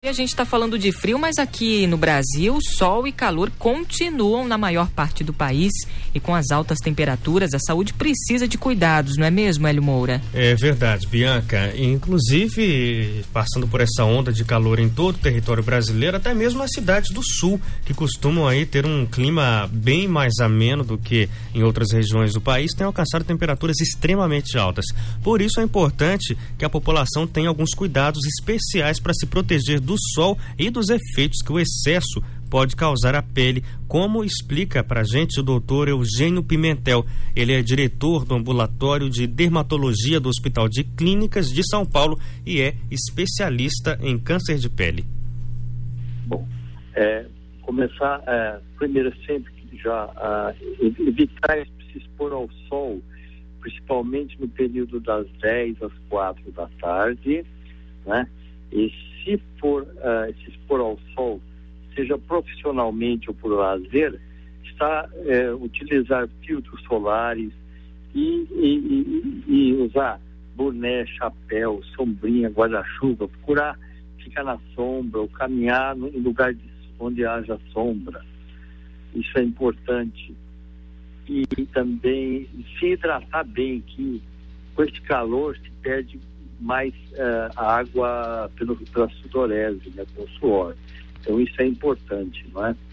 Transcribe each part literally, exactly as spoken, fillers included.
E a gente está falando de frio, mas aqui no Brasil, sol e calor continuam na maior parte do país e com as altas temperaturas, a saúde precisa de cuidados, não é mesmo, Hélio Moura? É verdade, Bianca. Inclusive, passando por essa onda de calor em todo o território brasileiro, até mesmo nas cidades do sul, que costumam aí ter um clima bem mais ameno do que em outras regiões do país, têm alcançado temperaturas extremamente altas. Por isso é importante que a população tenha alguns cuidados especiais para se proteger do do sol e dos efeitos que o excesso pode causar à pele, como explica pra gente o doutor Eugênio Pimentel. Ele é diretor do ambulatório de dermatologia do Hospital de Clínicas de São Paulo e é especialista em câncer de pele. Bom, é, começar é, primeiro sempre já a evitar se expor ao sol, principalmente no período das dez às quatro da tarde, né? E se for uh, se expor ao sol, seja profissionalmente ou por lazer, está uh, utilizar filtros solares e, e, e, e usar boné, chapéu, sombrinha, guarda-chuva, procurar ficar na sombra ou caminhar no, em lugares onde haja sombra. Isso é importante. E também se hidratar bem, que com este calor se perde mais uh, água pelo, pela sudorese, né, com o suor. Então isso é importante, não é?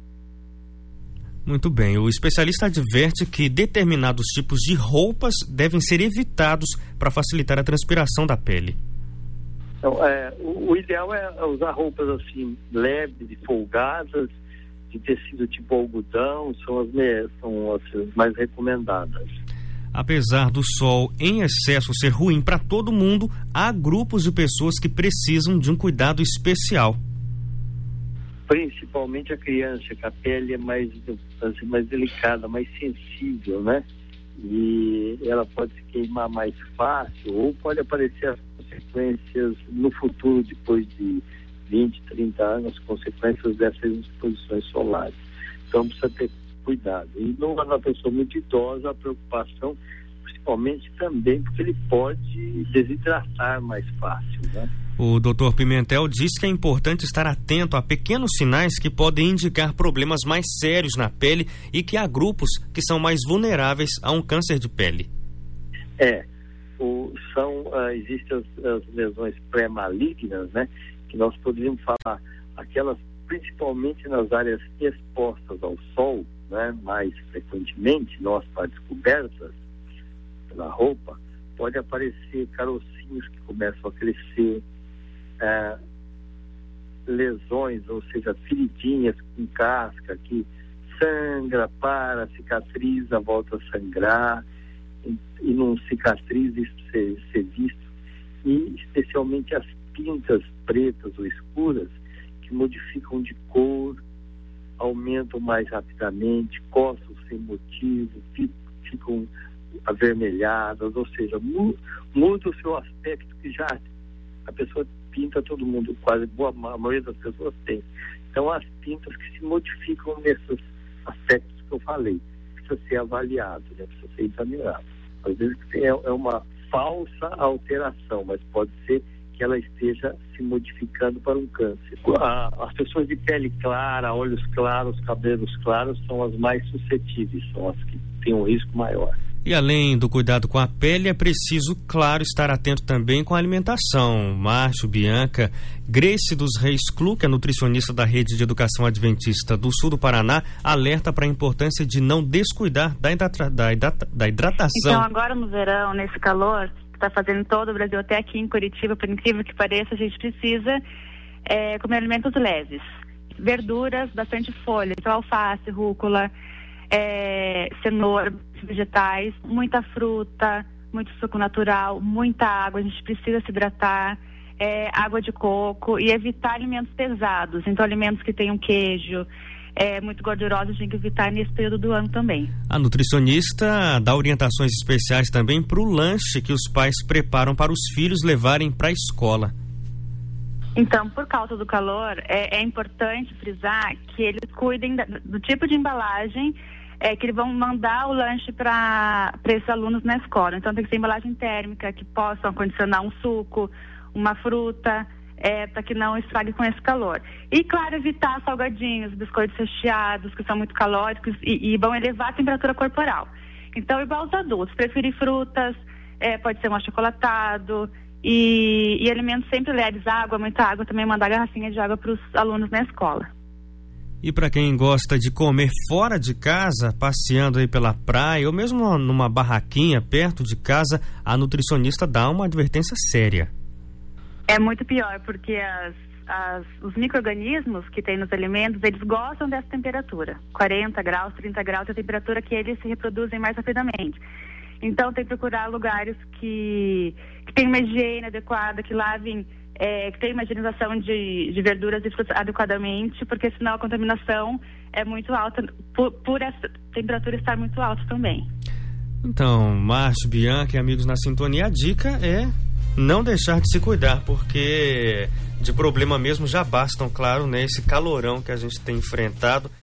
Muito bem. O especialista adverte que determinados tipos de roupas devem ser evitados para facilitar a transpiração da pele. Então, é, o, o ideal é usar roupas assim leves e folgadas, de tecido tipo algodão, são as, são as mais recomendadas. Apesar do sol em excesso ser ruim para todo mundo, há grupos de pessoas que precisam de um cuidado especial. Principalmente a criança, que a pele é mais, assim, mais delicada, mais sensível, né? E ela pode se queimar mais fácil ou pode aparecer as consequências no futuro, depois de vinte, trinta anos, consequências dessas exposições solares. Então precisa ter cuidado. E numa pessoa muito idosa, a preocupação, principalmente também porque ele pode desidratar mais fácil, né? O doutor Pimentel diz que é importante estar atento a pequenos sinais que podem indicar problemas mais sérios na pele e que há grupos que são mais vulneráveis a um câncer de pele. É, o, são, uh, existem as, as lesões pré-malignas, né? Que nós poderíamos falar, aquelas principalmente nas áreas expostas ao sol, né, mais frequentemente, nas partes cobertas pela roupa, pode aparecer carocinhos que começam a crescer, é, lesões, ou seja, feridinhas com casca que sangra, para, cicatriza, volta a sangrar, e, e não cicatriza, isso ser, ser visto, e especialmente as pintas pretas ou escuras que modificam de cor, aumentam mais rapidamente, coçam sem motivo, ficam avermelhadas, ou seja, muda o seu aspecto, que já a pessoa pinta, todo mundo, quase boa, a maioria das pessoas tem. Então as pintas que se modificam nesses aspectos que eu falei, precisa ser avaliado, né? Precisa ser examinado. Às vezes é, é uma falsa alteração, mas pode ser que ela esteja se modificando para um câncer. As pessoas de pele clara, olhos claros, cabelos claros são as mais suscetíveis, são as que têm um risco maior. E além do cuidado com a pele, é preciso, claro, estar atento também com a alimentação. Márcio, Bianca, Grace dos Reis Clu, que é nutricionista da Rede de Educação Adventista do Sul do Paraná, alerta para a importância de não descuidar da, hidrata, da, hidrata, da hidratação. Então agora no verão, nesse calor está fazendo em todo o Brasil, até aqui em Curitiba, por incrível que pareça, a gente precisa é, comer alimentos leves, verduras, bastante folha, então alface, rúcula, é, cenoura, vegetais, muita fruta, muito suco natural, muita água, a gente precisa se hidratar, é, água de coco e evitar alimentos pesados, então alimentos que tenham queijo, É, muito gordurosa, a gente tem que evitar nesse período do ano também. A nutricionista dá orientações especiais também para o lanche que os pais preparam para os filhos levarem para a escola. Então, por causa do calor, é, é importante frisar que eles cuidem da, do tipo de embalagem é, que eles vão mandar o lanche para esses alunos na escola. Então, tem que ser embalagem térmica, que possam acondicionar um suco, uma fruta, é, para que não estrague com esse calor. E, claro, evitar salgadinhos, biscoitos recheados, que são muito calóricos e, e vão elevar a temperatura corporal. Então, igual os adultos, preferir frutas, é, pode ser um achocolatado e, e alimentos sempre leves, água, muita água, também mandar garrafinha de água para os alunos na escola. E para quem gosta de comer fora de casa, passeando aí pela praia ou mesmo numa barraquinha perto de casa, a nutricionista dá uma advertência séria. É muito pior, porque as, as, os micro-organismos que tem nos alimentos, eles gostam dessa temperatura. quarenta graus, trinta graus é a temperatura que eles se reproduzem mais rapidamente. Então tem que procurar lugares que, que tem uma higiene adequada, que lavem, é, que tem uma higienização de, de verduras e frutas adequadamente, porque senão a contaminação é muito alta, por, por essa temperatura estar muito alta também. Então, Márcio, Bianca e amigos na sintonia, a dica é não deixar de se cuidar, porque de problema mesmo já bastam, claro, né, esse calorão que a gente tem enfrentado.